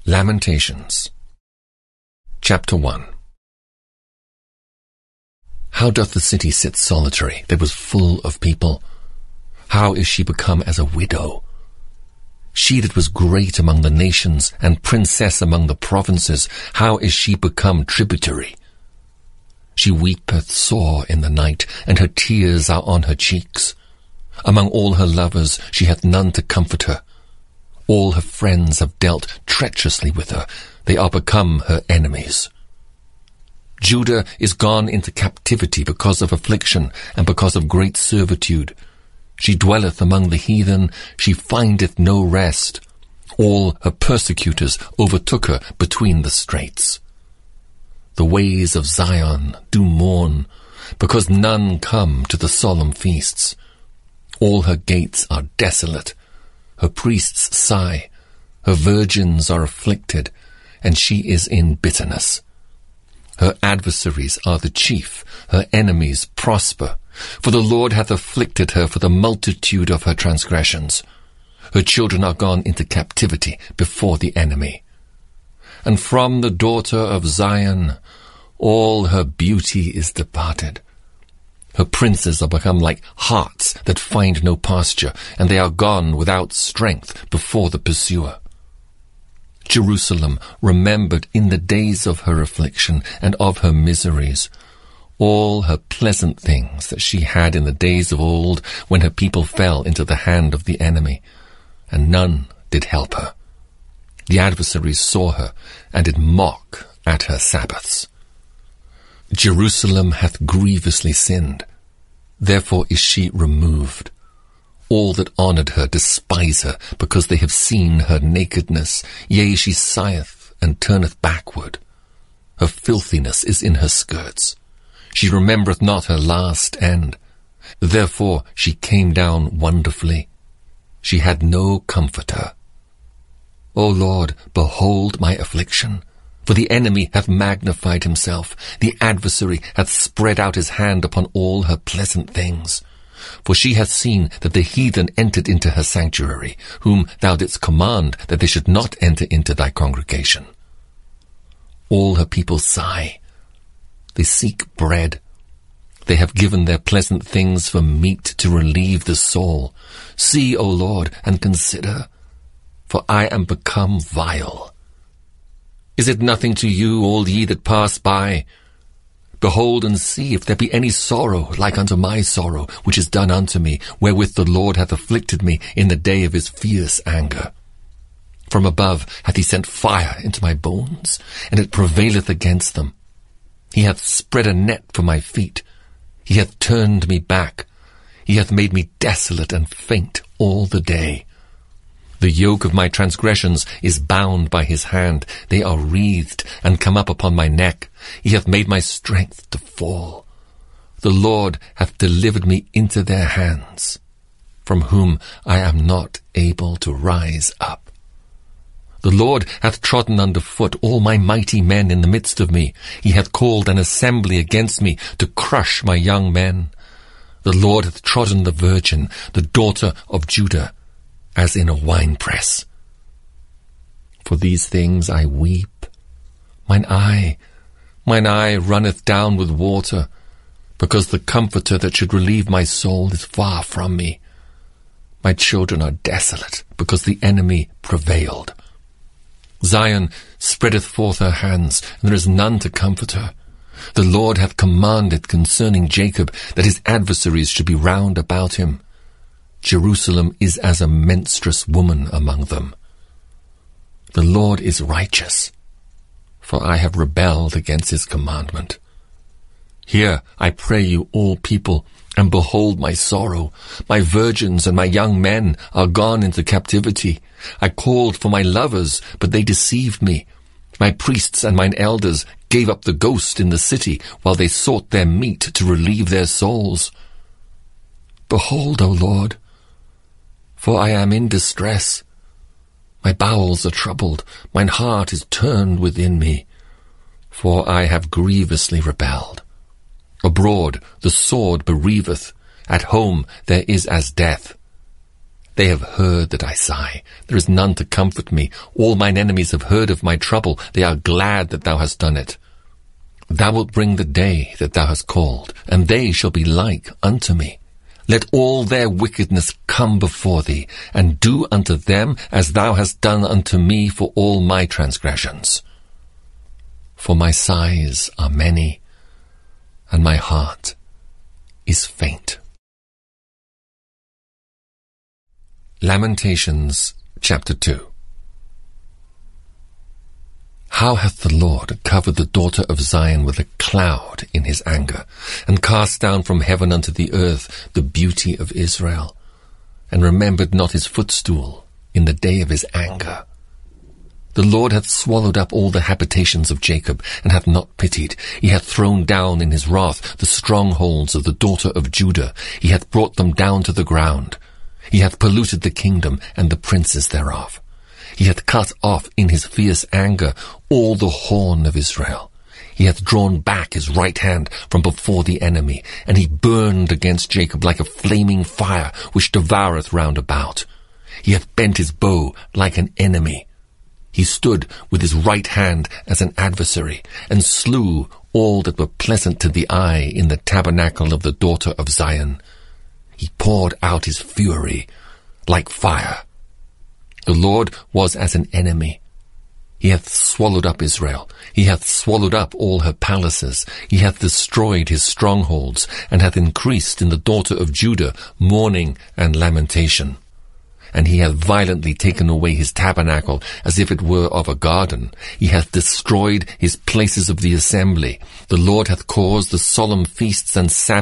Lamentations. Chapter 1. How doth the city sit solitary, that was full of people? How is she become as a widow? She that was great among the nations, and princess among the provinces, how is she become tributary? She weepeth sore in the night, and her tears are on her cheeks. Among all her lovers she hath none to comfort her. All her friends have dealt treacherously with her. They are become her enemies. Judah is gone into captivity because of affliction, and because of great servitude. She dwelleth among the heathen, she findeth no rest. All her persecutors overtook her between the straits. The ways of Zion do mourn, because none come to the solemn feasts. All her gates are desolate. Her priests sigh. Her virgins are afflicted, and she is in bitterness. Her adversaries are the chief, her enemies prosper. For the Lord hath afflicted her for the multitude of her transgressions. Her children are gone into captivity before the enemy. And from the daughter of Zion all her beauty is departed. Her princes are become like harts that find no pasture, and they are gone without strength before the pursuer. Jerusalem remembered in the days of her affliction and of her miseries all her pleasant things that she had in the days of old, when her people fell into the hand of the enemy, and none did help her. The adversaries saw her, and did mock at her Sabbaths. Jerusalem hath grievously sinned, therefore is she removed. All that honoured her despise her, because they have seen her nakedness. Yea, she sigheth and turneth backward. Her filthiness is in her skirts. She remembereth not her last end. Therefore she came down wonderfully. She had no comforter. O Lord, behold my affliction. For the enemy hath magnified himself. The adversary hath spread out his hand upon all her pleasant things. For she hath seen that the heathen entered into her sanctuary, whom thou didst command that they should not enter into thy congregation. All her people sigh. They seek bread. They have given their pleasant things for meat to relieve the soul. See, O Lord, and consider, for I am become vile. Is it nothing to you, all ye that pass by? Behold and see if there be any sorrow like unto my sorrow, which is done unto me, wherewith the Lord hath afflicted me in the day of his fierce anger. From above hath he sent fire into my bones, and it prevaileth against them. He hath spread a net for my feet. He hath turned me back. He hath made me desolate and faint all the day. The yoke of my transgressions is bound by his hand. They are wreathed and come up upon my neck. He hath made my strength to fall. The Lord hath delivered me into their hands, from whom I am not able to rise up. The Lord hath trodden under foot all my mighty men in the midst of me. He hath called an assembly against me to crush my young men. The Lord hath trodden the virgin, the daughter of Judah, as in a winepress. For these things I weep. Mine eye runneth down with water, because the comforter that should relieve my soul is far from me. My children are desolate, because the enemy prevailed. Zion spreadeth forth her hands, and there is none to comfort her. The Lord hath commanded concerning Jacob that his adversaries should be round about him. Jerusalem is as a menstruous woman among them. The Lord is righteous, for I have rebelled against his commandment. Hear, I pray you, all people, and behold my sorrow. My virgins and my young men are gone into captivity. I called for my lovers, but they deceived me. My priests and mine elders gave up the ghost in the city, while they sought their meat to relieve their souls. Behold, O Lord, for I am in distress. My bowels are troubled, mine heart is turned within me, for I have grievously rebelled. Abroad the sword bereaveth, at home there is as death. They have heard that I sigh. There is none to comfort me. All mine enemies have heard of my trouble. They are glad that thou hast done it. Thou wilt bring the day that thou hast called, and they shall be like unto me. Let all their wickedness come before thee, and do unto them as thou hast done unto me for all my transgressions. For my sighs are many, and my heart is faint. Lamentations chapter 2. How hath the Lord covered the daughter of Zion with a cloud in his anger, and cast down from heaven unto the earth the beauty of Israel, and remembered not his footstool in the day of his anger. The Lord hath swallowed up all the habitations of Jacob, and hath not pitied. He hath thrown down in his wrath the strongholds of the daughter of Judah. He hath brought them down to the ground. He hath polluted the kingdom and the princes thereof. He hath cut off in his fierce anger all the horn of Israel. He hath drawn back his right hand from before the enemy, and he burned against Jacob like a flaming fire which devoureth round about. He hath bent his bow like an enemy. He stood with his right hand as an adversary, and slew all that were pleasant to the eye in the tabernacle of the daughter of Zion. He poured out his fury like fire. The Lord was as an enemy. He hath swallowed up Israel. He hath swallowed up all her palaces. He hath destroyed his strongholds, and hath increased in the daughter of Judah mourning and lamentation. And he hath violently taken away his tabernacle as if it were of a garden. He hath destroyed his places of the assembly. The Lord hath caused the solemn feasts and Sabbaths